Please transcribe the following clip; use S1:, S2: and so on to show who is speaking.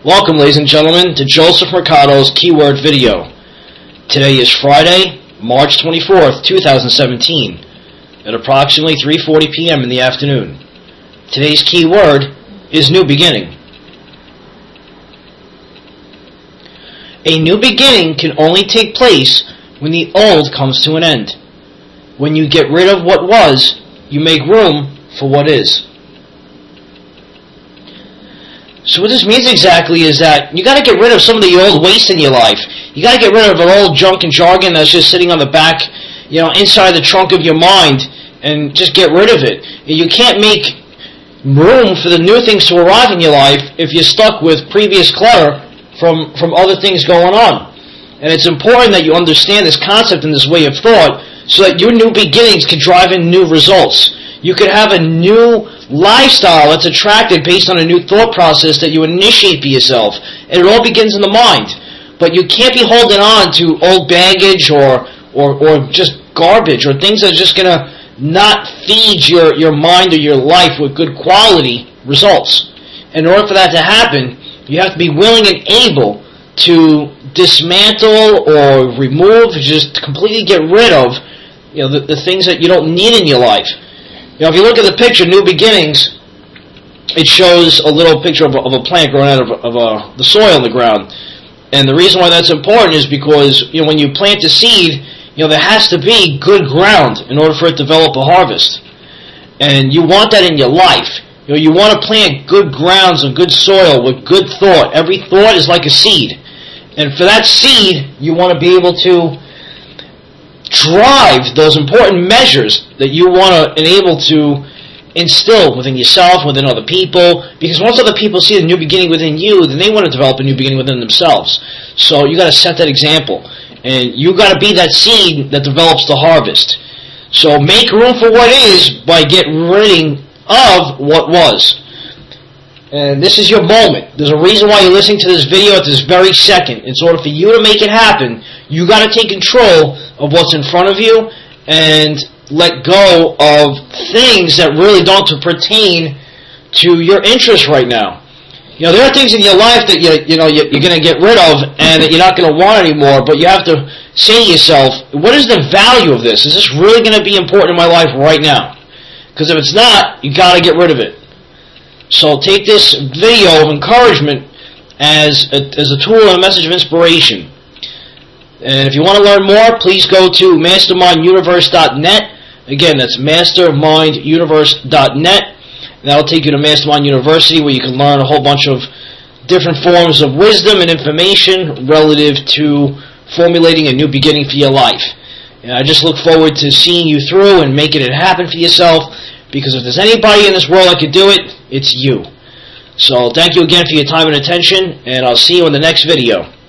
S1: Welcome, ladies and gentlemen, to Joseph Mercado's Keyword Video. Today is Friday, March 24th, 2017, at approximately 3:40 p.m. in the afternoon. Today's keyword is new beginning. A new beginning can only take place when the old comes to an end. When you get rid of what was, you make room for what is. So what this means exactly is that you got to get rid of some of the old waste in your life. You got to get rid of an old junk and jargon that's just sitting on the back, inside the trunk of your mind, and just get rid of it. You can't make room for the new things to arrive in your life if you're stuck with previous clutter from other things going on. And it's important that you understand this concept and this way of thought so that your new beginnings can drive in new results. You could have a new lifestyle that's attracted based on a new thought process that you initiate for yourself. And it all begins in the mind. But you can't be holding on to old baggage or just garbage or things that are just going to not feed your mind or your life with good quality results. In order for that to happen, you have to be willing and able to dismantle or remove, just completely get rid of the things that you don't need in your life. If you look at the picture, New Beginnings, it shows a little picture of a plant growing out of the soil in the ground. And the reason why that's important is because when you plant a seed, there has to be good ground in order for it to develop a harvest. And you want that in your life. You want to plant good grounds and good soil with good thought. Every thought is like a seed. And for that seed, you want to be able to drive those important measures that you want to enable to instill within yourself, within other people, because once other people see the new beginning within you, then they want to develop a new beginning within themselves. So you got to set that example, and you got to be that seed that develops the harvest. So make room for what is by getting rid of what was. And this is your moment. There's a reason why you're listening to this video at this very second. In order for you to make it happen, you got to take control of what's in front of you and let go of things that really don't pertain to your interests right now. There are things in your life that you're going to get rid of and that you're not going to want anymore, but you have to say to yourself, what is the value of this? Is this really going to be important in my life right now? Because if it's not, you got to get rid of it. So take this video of encouragement as a tool and a message of inspiration. And if you want to learn more, please go to masterminduniverse.net. Again, that's masterminduniverse.net. And that'll take you to Mastermind University, where you can learn a whole bunch of different forms of wisdom and information relative to formulating a new beginning for your life. And I just look forward to seeing you through and making it happen for yourself, because if there's anybody in this world that could do it, it's you. So thank you again for your time and attention, and I'll see you in the next video.